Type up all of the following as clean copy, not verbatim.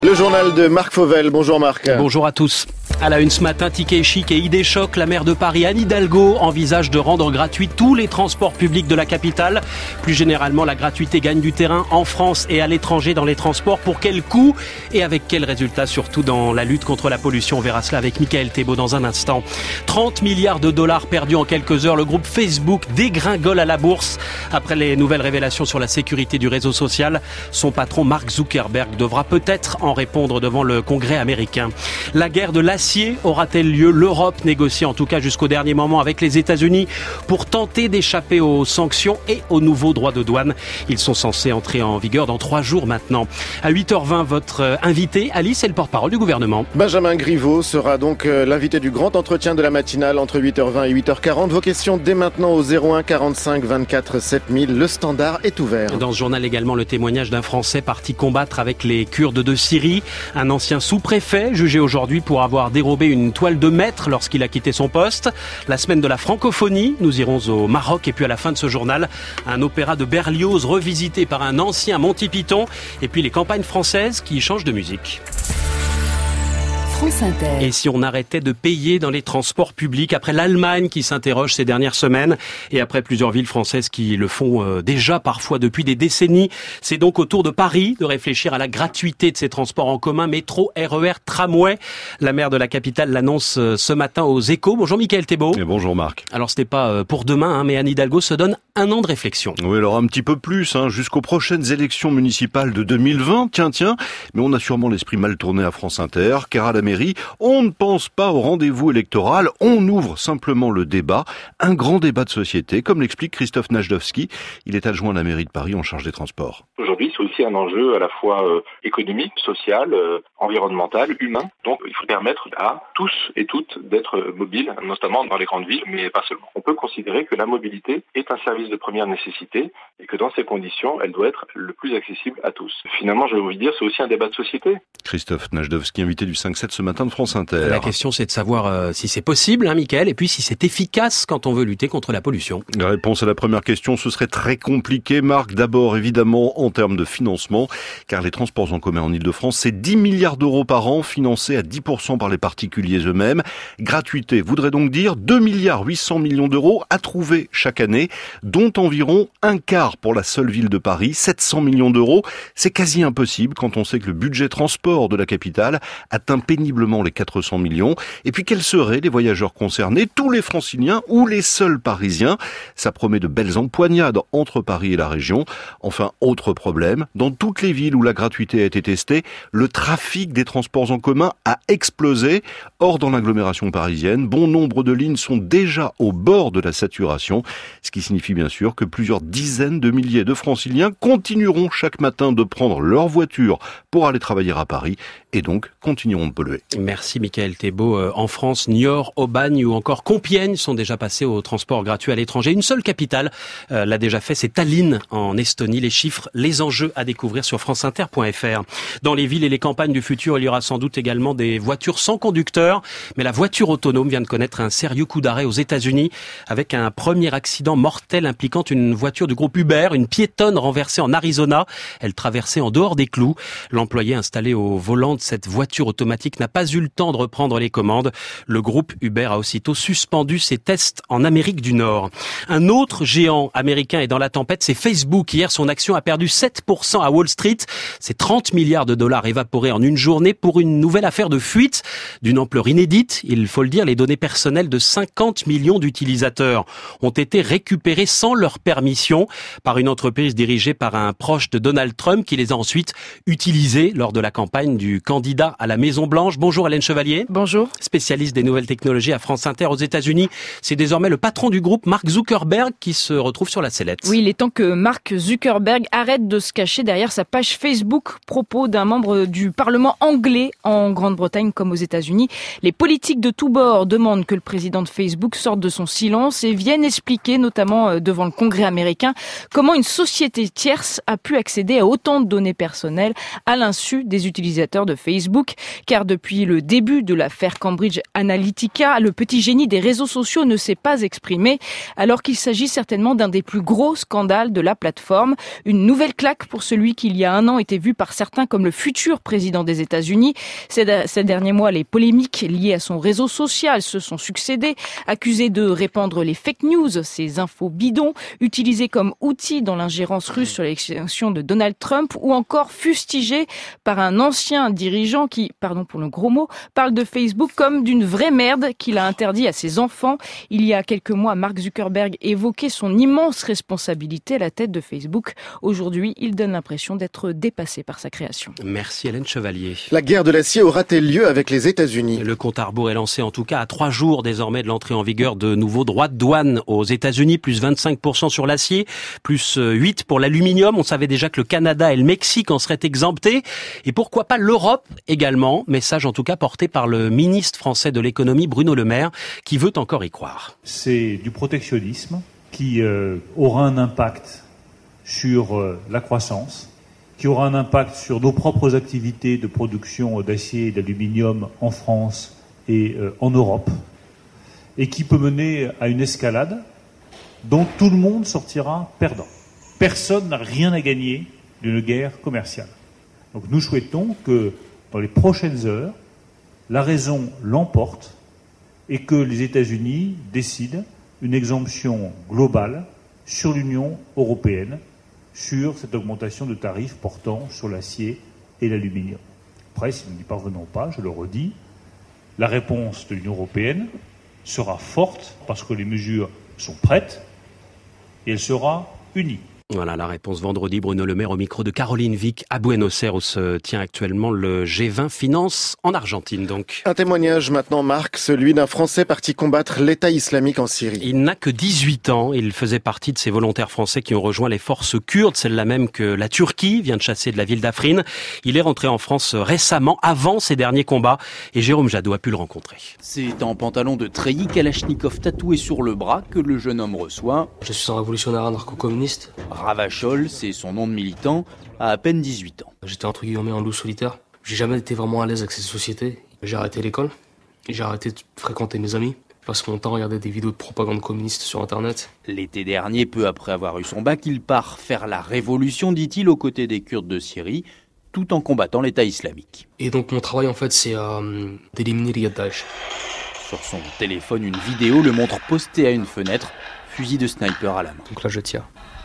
Le journal de Marc Fauvel. Bonjour Marc. Bonjour à tous. À la une ce matin, Ticket Chic et Idée Choc, la maire de Paris, Anne Hidalgo, envisage de rendre gratuits tous les transports publics de la capitale. Plus généralement, la gratuité gagne du terrain en France et à l'étranger dans les transports. Pour quel coût et avec quels résultats, surtout dans la lutte contre la pollution? On verra cela avec Mickaël Thébault dans un instant. 30 milliards de dollars perdus en quelques heures. Le groupe Facebook dégringole à la bourse. Après les nouvelles révélations sur la sécurité du réseau social, son patron Mark Zuckerberg devra peut-être en répondre devant le Congrès américain. La guerre de l'acier aura-t-elle lieu? L'Europe négocie en tout cas jusqu'au dernier moment avec les États-Unis pour tenter d'échapper aux sanctions et aux nouveaux droits de douane. Ils sont censés entrer en vigueur dans 3 jours maintenant. À 8h20, votre invité, Alice, est le porte-parole du gouvernement. Benjamin Griveaux sera donc l'invité du grand entretien de la matinale entre 8h20 et 8h40. Vos questions dès maintenant au 01 45 24 7000. Le standard est ouvert. Dans ce journal également, le témoignage d'un Français parti combattre avec les Kurdes de Syrie. Un ancien sous-préfet jugé aujourd'hui pour avoir dérobé une toile de maître lorsqu'il a quitté son poste. La semaine de la francophonie, nous irons au Maroc. Et puis à la fin de ce journal, un opéra de Berlioz revisité par un ancien Monty Python. Et puis les campagnes françaises qui changent de musique. Et si on arrêtait de payer dans les transports publics, après l'Allemagne qui s'interroge ces dernières semaines et après plusieurs villes françaises qui le font déjà parfois depuis des décennies, c'est donc au tour de Paris de réfléchir à la gratuité de ces transports en commun, métro, RER, tramway. La maire de la capitale l'annonce ce matin aux Échos. Bonjour Mickaël Thébault. Et bonjour Marc. Alors c'était pas pour demain, mais Anne Hidalgo se donne 1 an de réflexion. Oui, alors un petit peu plus, jusqu'aux prochaines élections municipales de 2020. Tiens, mais on a sûrement l'esprit mal tourné à France Inter, car à la mairie, on ne pense pas au rendez-vous électoral, on ouvre simplement le débat, un grand débat de société, comme l'explique Christophe Najdowski. Il est adjoint à la mairie de Paris en charge des transports. Aujourd'hui, c'est aussi un enjeu à la fois économique, social, environnemental, humain. Donc, il faut permettre à tous et toutes d'être mobiles, notamment dans les grandes villes, mais pas seulement. On peut considérer que la mobilité est un service de première nécessité et que dans ces conditions, elle doit être le plus accessible à tous. Finalement, je vais vous dire, c'est aussi un débat de société. Christophe Najdowski, invité du 5-7 ce matin de France Inter. La question, c'est de savoir si c'est possible, Mickaël, et puis si c'est efficace quand on veut lutter contre la pollution. La réponse à la première question, ce serait très compliqué, Marc. D'abord, évidemment, en termes de financement, car les transports en commun en Ile-de-France, c'est 10 milliards d'euros par an, financés à 10% par les particuliers eux-mêmes. Gratuité voudrait donc dire 2 milliards 800 millions d'euros à trouver chaque année, dont environ un quart pour la seule ville de Paris, 700 millions d'euros. C'est quasi impossible quand on sait que le budget transport de la capitale atteint péniblement les 400 millions. Et puis quels seraient les voyageurs concernés, tous les franciliens ou les seuls parisiens? Ça promet de belles empoignades entre Paris et la région. Enfin, autre problème, dans toutes les villes où la gratuité a été testée, le trafic des transports en commun a explosé. Or, dans l'agglomération parisienne, bon nombre de lignes sont déjà au bord de la saturation, ce qui signifie bien sûr que plusieurs dizaines de milliers de franciliens continueront chaque matin de prendre leur voiture pour aller travailler à Paris et donc continueront de polluer. Merci Mickaël Thébault. En France, Niort, Aubagne ou encore Compiègne sont déjà passés au transport gratuit à l'étranger. Une seule capitale l'a déjà fait, c'est Tallinn en Estonie. Les chiffres, les enjeux à découvrir sur franceinter.fr. Dans les villes et les campagnes du futur, il y aura sans doute également des voitures sans conducteur. Mais la voiture autonome vient de connaître un sérieux coup d'arrêt aux États-Unis avec un premier accident mortel impliquant une voiture du groupe Uber, une piétonne renversée en Arizona. Elle traversait en dehors des clous. L'employé installé au volant de cette voiture automatique n'a pas eu le temps de reprendre les commandes. Le groupe Uber a aussitôt suspendu ses tests en Amérique du Nord. Un autre géant américain est dans la tempête, c'est Facebook. Hier, son action a perdu 7% à Wall Street. C'est 30 milliards de dollars évaporés en une journée pour une nouvelle affaire de fuite d'une ampleur inédite. Il faut le dire, les données personnelles de 50 millions d'utilisateurs ont été récupérées sans leur permission par une entreprise dirigée par un proche de Donald Trump qui les a ensuite utilisées lors de la campagne du candidat à la Maison-Blanche. Bonjour Hélène Chevalier. Bonjour. Spécialiste des nouvelles technologies à France Inter aux États-Unis. C'est désormais le patron du groupe, Mark Zuckerberg, qui se retrouve sur la sellette. Oui, il est temps que Mark Zuckerberg arrête de se cacher derrière sa page Facebook. Propos d'un membre du Parlement anglais en Grande-Bretagne comme aux États-Unis. Les politiques de tous bords demandent que le président de Facebook sorte de son silence et vienne expliquer, notamment devant le Congrès américain, comment une société tierce a pu accéder à autant de données personnelles à l'insu des utilisateurs de Facebook. Car depuis Depuis le début de l'affaire Cambridge Analytica, le petit génie des réseaux sociaux ne s'est pas exprimé, alors qu'il s'agit certainement d'un des plus gros scandales de la plateforme. Une nouvelle claque pour celui qui, il y a un an, était vu par certains comme le futur président des États-Unis. Ces derniers mois, les polémiques liées à son réseau social se sont succédées. Accusé de répandre les fake news, ces infos bidons, utilisées comme outil dans l'ingérence russe sur l'élection de Donald Trump, ou encore fustigé par un ancien dirigeant qui, pardon pour le gros mot, parle de Facebook comme d'une vraie merde qu'il a interdit à ses enfants. Il y a quelques mois, Mark Zuckerberg évoquait son immense responsabilité à la tête de Facebook. Aujourd'hui, il donne l'impression d'être dépassé par sa création. Merci Hélène Chevalier. La guerre de l'acier aura-t-elle lieu avec les États-Unis ? Le compte à rebours est lancé en tout cas à 3 jours désormais de l'entrée en vigueur de nouveaux droits de douane aux États-Unis, plus 25% sur l'acier, plus 8% pour l'aluminium. On savait déjà que le Canada et le Mexique en seraient exemptés. Et pourquoi pas l'Europe également. Message en tout cas porté par le ministre français de l'économie Bruno Le Maire qui veut encore y croire. C'est du protectionnisme qui aura un impact sur la croissance, qui aura un impact sur nos propres activités de production d'acier et d'aluminium en France et en Europe, et qui peut mener à une escalade dont tout le monde sortira perdant. Personne n'a rien à gagner d'une guerre commerciale. Donc nous souhaitons que dans les prochaines heures, la raison l'emporte et que les États-Unis décident une exemption globale sur l'Union européenne sur cette augmentation de tarifs portant sur l'acier et l'aluminium. Après, si nous n'y parvenons pas, je le redis, la réponse de l'Union européenne sera forte parce que les mesures sont prêtes et elle sera unie. Voilà la réponse vendredi. Bruno Le Maire au micro de Caroline Vic à Buenos Aires où se tient actuellement le G20 Finance en Argentine donc. Un témoignage maintenant, Marc, celui d'un Français parti combattre l'État islamique en Syrie. Il n'a que 18 ans. Il faisait partie de ces volontaires français qui ont rejoint les forces kurdes, celles-là même que la Turquie vient de chasser de la ville d'Afrine. Il est rentré en France récemment, avant ses derniers combats, et Jérôme Jadot a pu le rencontrer. C'est en pantalon de treillis kalachnikov tatoué sur le bras que le jeune homme reçoit. Je suis un révolutionnaire anarcho-communiste. Ravachol, c'est son nom de militant, à peine 18 ans. J'étais entre guillemets un loup solitaire. J'ai jamais été vraiment à l'aise avec cette société. J'ai arrêté l'école, j'ai arrêté de fréquenter mes amis. Je passe mon temps à regarder des vidéos de propagande communiste sur Internet. L'été dernier, peu après avoir eu son bac, il part faire la révolution, dit-il, aux côtés des Kurdes de Syrie, tout en combattant l'État islamique. Et donc mon travail en fait, c'est d'éliminer les Daesh. Sur son téléphone, une vidéo le montre posté à une fenêtre, fusil de sniper à la main. Donc là, je tire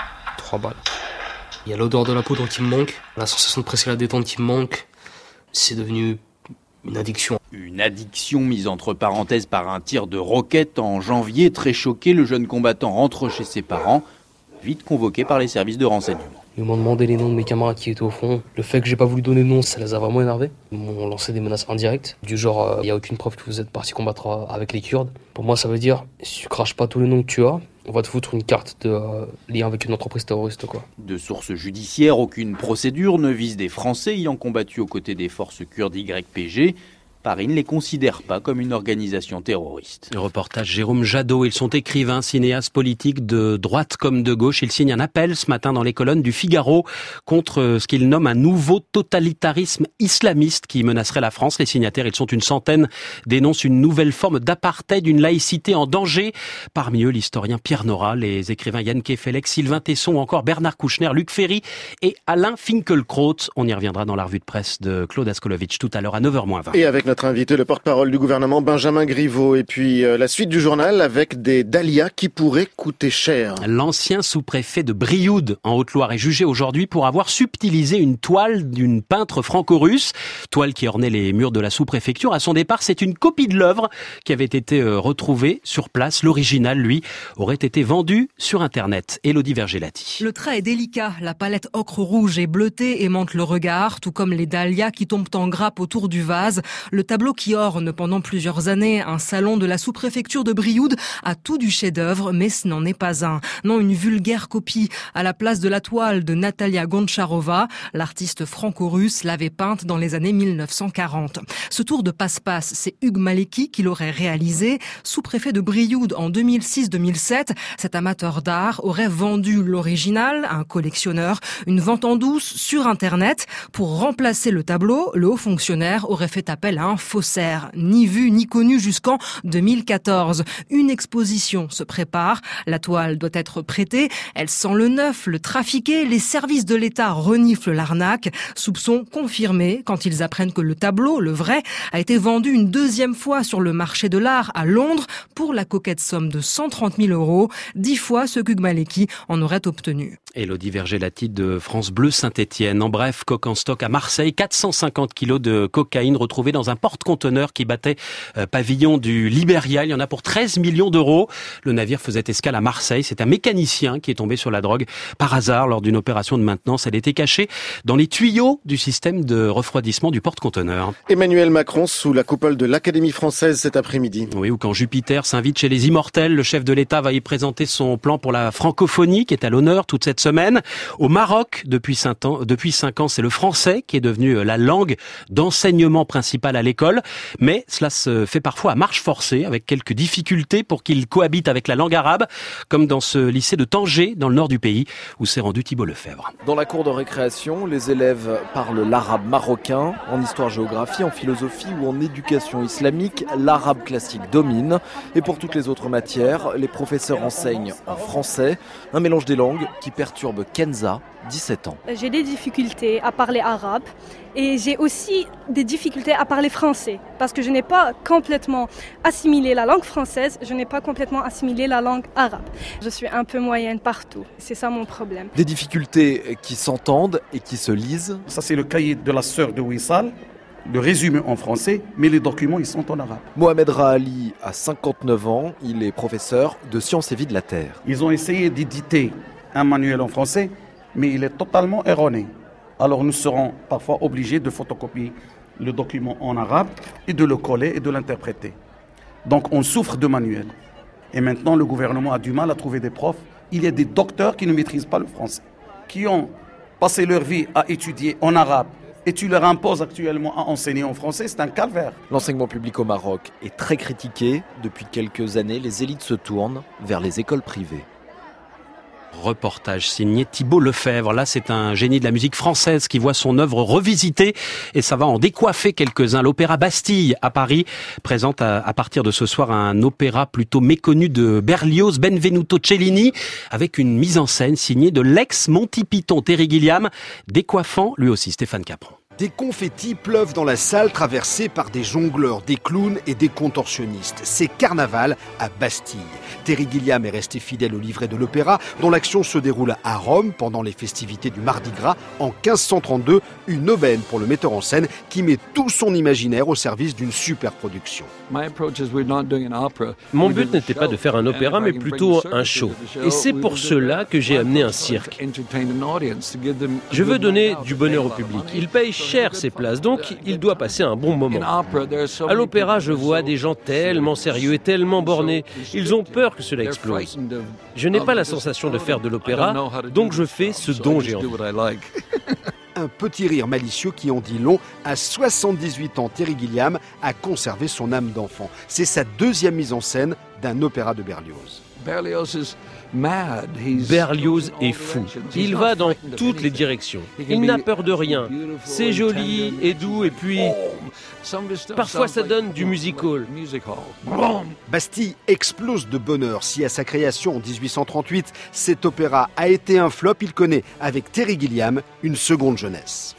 3 balles. Il y a l'odeur de la poudre qui me manque, la sensation de presser la détente qui me manque. C'est devenu une addiction. Une addiction mise entre parenthèses par un tir de roquette en janvier. Très choqué, le jeune combattant rentre chez ses parents, vite convoqué par les services de renseignement. Ils m'ont demandé les noms de mes camarades qui étaient au fond. Le fait que j'ai pas voulu donner de nom, ça les a vraiment énervés. Ils m'ont lancé des menaces indirectes, du genre il y a aucune preuve que vous êtes parti combattre avec les Kurdes. Pour moi, ça veut dire si tu craches pas tous les noms que tu as, on va te foutre une carte de lien avec une entreprise terroriste, quoi. De sources judiciaires, aucune procédure ne vise des Français ayant combattu aux côtés des forces kurdes YPG. Paris ne les considère pas comme une organisation terroriste. Le reportage Jérôme Jadot. Ils sont écrivains, cinéastes politiques de droite comme de gauche. Ils signent un appel ce matin dans les colonnes du Figaro contre ce qu'ils nomment un nouveau totalitarisme islamiste qui menacerait la France. Les signataires, ils sont une centaine, dénoncent une nouvelle forme d'apartheid, d'une laïcité en danger. Parmi eux, l'historien Pierre Nora, les écrivains Yann Kefelec, Sylvain Tesson ou encore Bernard Kouchner, Luc Ferry et Alain Finkielkraut. On y reviendra dans la revue de presse de Claude Askolovitch tout à l'heure à 9h20. Et avec notre invité, le porte-parole du gouvernement, Benjamin Griveaux. Et puis la suite du journal avec des dahlias qui pourraient coûter cher. L'ancien sous-préfet de Brioude, en Haute-Loire, est jugé aujourd'hui pour avoir subtilisé une toile d'une peintre franco-russe. Toile qui ornait les murs de la sous-préfecture. À son départ, c'est une copie de l'œuvre qui avait été retrouvée sur place. L'original, lui, aurait été vendu sur Internet. Élodie Vergelati. Le trait est délicat. La palette ocre rouge et bleutée aimante le regard, tout comme les dahlias qui tombent en grappe autour du vase. Le tableau qui orne pendant plusieurs années un salon de la sous-préfecture de Brioude a tout du chef-d'œuvre, mais ce n'en est pas un. Non, une vulgaire copie. À la place de la toile de Natalia Goncharova, l'artiste franco-russe l'avait peinte dans les années 1940. Ce tour de passe-passe, c'est Hugues Maleki qui l'aurait réalisé. Sous-préfet de Brioude en 2006-2007, cet amateur d'art aurait vendu l'original à un collectionneur. Une vente en douce sur Internet. Pour remplacer le tableau, le haut fonctionnaire aurait fait appel à un faussaire, ni vu ni connu jusqu'en 2014. Une exposition se prépare. La toile doit être prêtée. Elle sent le neuf, le trafiqué. Les services de l'État reniflent l'arnaque. Soupçons confirmés quand ils apprennent que le tableau, le vrai, a été vendu une deuxième fois sur le marché de l'art à Londres pour la coquette somme de 130 000 €, 10 fois ce qu'Hugues Maleki en aurait obtenu. Élodie Vergé-Lati de France Bleu Saint-Étienne. En bref, coque en stock à Marseille, 450 kilos de cocaïne retrouvée dans un porte-conteneur qui battait pavillon du Liberia. Il y en a pour 13 millions d'euros. Le navire faisait escale à Marseille. C'est un mécanicien qui est tombé sur la drogue par hasard lors d'une opération de maintenance. Elle était cachée dans les tuyaux du système de refroidissement du porte-conteneur. Emmanuel Macron sous la coupole de l'Académie française cet après-midi. Oui, ou quand Jupiter s'invite chez les immortels, le chef de l'État va y présenter son plan pour la francophonie qui est à l'honneur toute cette semaine. Au Maroc, depuis 5 ans, c'est le français qui est devenu la langue d'enseignement principale à l'école. Mais cela se fait parfois à marche forcée, avec quelques difficultés pour qu'il cohabite avec la langue arabe, comme dans ce lycée de Tanger, dans le nord du pays, où s'est rendu Thibault Lefebvre. Dans la cour de récréation, les élèves parlent l'arabe marocain. En histoire-géographie, en philosophie ou en éducation islamique, l'arabe classique domine. Et pour toutes les autres matières, les professeurs enseignent en français. Un mélange des langues qui perturbe Kenza, 17 ans. J'ai des difficultés à parler arabe et j'ai aussi des difficultés à parler français parce que je n'ai pas complètement assimilé la langue française, je n'ai pas complètement assimilé la langue arabe. Je suis un peu moyenne partout, c'est ça mon problème. Des difficultés qui s'entendent et qui se lisent. Ça c'est le cahier de la sœur de Wissal, le résumé en français, mais les documents ils sont en arabe. Mohamed Rahali a 59 ans, il est professeur de sciences et vie de la Terre. Ils ont essayé d'éditer un manuel en français, mais il est totalement erroné. Alors nous serons parfois obligés de photocopier le document en arabe et de le coller et de l'interpréter. Donc on souffre de manuel. Et maintenant le gouvernement a du mal à trouver des profs. Il y a des docteurs qui ne maîtrisent pas le français, qui ont passé leur vie à étudier en arabe. Et tu leur imposes actuellement à enseigner en français, c'est un calvaire. L'enseignement public au Maroc est très critiqué. Depuis quelques années, les élites se tournent vers les écoles privées. Reportage signé Thibault Lefebvre. Là, c'est un génie de la musique française qui voit son œuvre revisitée et ça va en décoiffer quelques-uns. L'Opéra Bastille à Paris présente à partir de ce soir un opéra plutôt méconnu de Berlioz, Benvenuto Cellini, avec une mise en scène signée de l'ex-Monty Python Terry Gilliam, décoiffant lui aussi Stéphane Capron. Des confettis pleuvent dans la salle traversée par des jongleurs, des clowns et des contorsionnistes. C'est carnaval à Bastille. Terry Gilliam est resté fidèle au livret de l'opéra, dont l'action se déroule à Rome pendant les festivités du Mardi Gras en 1532. Une aubaine pour le metteur en scène qui met tout son imaginaire au service d'une super production. Mon but n'était pas de faire un opéra, mais plutôt un show. Et c'est pour cela que j'ai amené un cirque. Je veux donner du bonheur au public. Il paye cher ces places, donc il doit passer un bon moment. À l'opéra, je vois des gens tellement sérieux et tellement bornés. Ils ont peur que cela explose. Je n'ai pas la sensation de faire de l'opéra, donc je fais ce dont j'ai envie. Un petit rire malicieux qui en dit long. À 78 ans, Terry Gilliam a conservé son âme d'enfant. C'est sa deuxième mise en scène d'un opéra de Berlioz. Berlioz est fou. Il va dans toutes les directions. Il n'a peur de rien. C'est joli et doux et puis parfois ça donne du music-hall. Bastille explose de bonheur. Si à sa création en 1838, cet opéra a été un flop, il connaît avec Terry Gilliam une seconde jeunesse.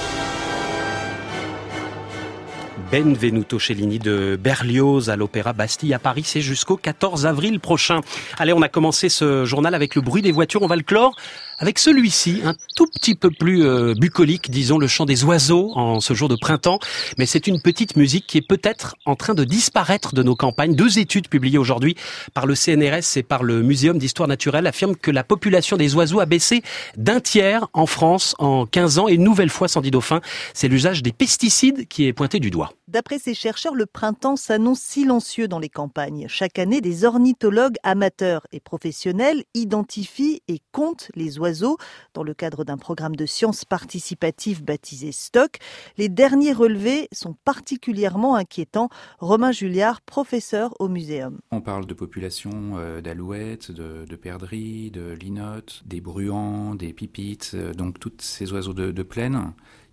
Benvenuto Cellini de Berlioz à l'Opéra Bastille à Paris, c'est jusqu'au 14 avril prochain. Allez, on a commencé ce journal avec le bruit des voitures, on va le clore avec celui-ci, un tout petit peu plus bucolique, disons le chant des oiseaux en ce jour de printemps, mais c'est une petite musique qui est peut-être en train de disparaître de nos campagnes. 2 études publiées aujourd'hui par le CNRS et par le Muséum d'Histoire Naturelle affirment que la population des oiseaux a baissé d'1 tiers en France en 15 ans et une nouvelle fois, Sandy Dauphin, c'est l'usage des pesticides qui est pointé du doigt. D'après ces chercheurs, le printemps s'annonce silencieux dans les campagnes. Chaque année, des ornithologues amateurs et professionnels identifient et comptent les oiseaux dans le cadre d'un programme de sciences participatives baptisé STOC. Les derniers relevés sont particulièrement inquiétants. Romain Julliard, professeur au muséum. On parle de populations d'alouettes, de perdrix, de linottes, des bruants, des pipites, donc tous ces oiseaux de plaine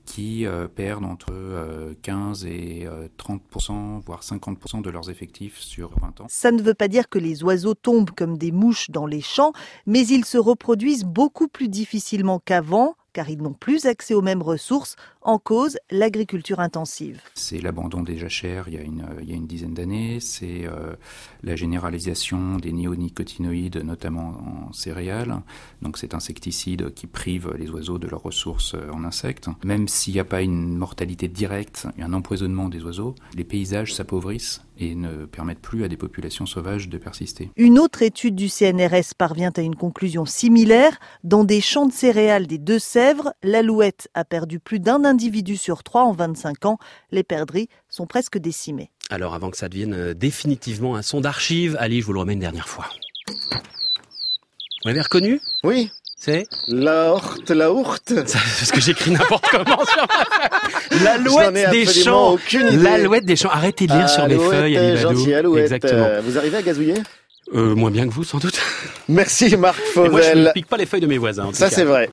qui perdent entre 15 et 30%, voire 50% de leurs effectifs sur 20 ans. Ça ne veut pas dire que les oiseaux tombent comme des mouches dans les champs, mais ils se reproduisent beaucoup plus difficilement qu'avant, car ils n'ont plus accès aux mêmes ressources, en cause l'agriculture intensive. C'est l'abandon des jachères il y a une dizaine d'années, c'est la généralisation des néonicotinoïdes, notamment en céréales, donc cet insecticide qui prive les oiseaux de leurs ressources en insectes. Même s'il n'y a pas une mortalité directe, un empoisonnement des oiseaux, les paysages s'appauvrissent et ne permettent plus à des populations sauvages de persister. Une autre étude du CNRS parvient à une conclusion similaire. Dans des champs de céréales des Deux-Sèvres, l'alouette a perdu plus d'un individu sur 3 en 25 ans. Les perdrix sont presque décimées. Alors avant que ça devienne définitivement un son d'archives, Ali, je vous le remets une dernière fois. Vous l'avez reconnu ? Oui. C'est la ourte. Parce que j'écris n'importe comment sur ma feuille. L'alouette des champs. L'alouette des champs. Arrêtez de lire sur les feuilles, Ali Badou. Gentil, alouette. Exactement. Vous arrivez à gazouiller ? Moins bien que vous, sans doute. Merci Marc Fauvel. Et moi, je ne pique pas les feuilles de mes voisins. Ça, c'est vrai.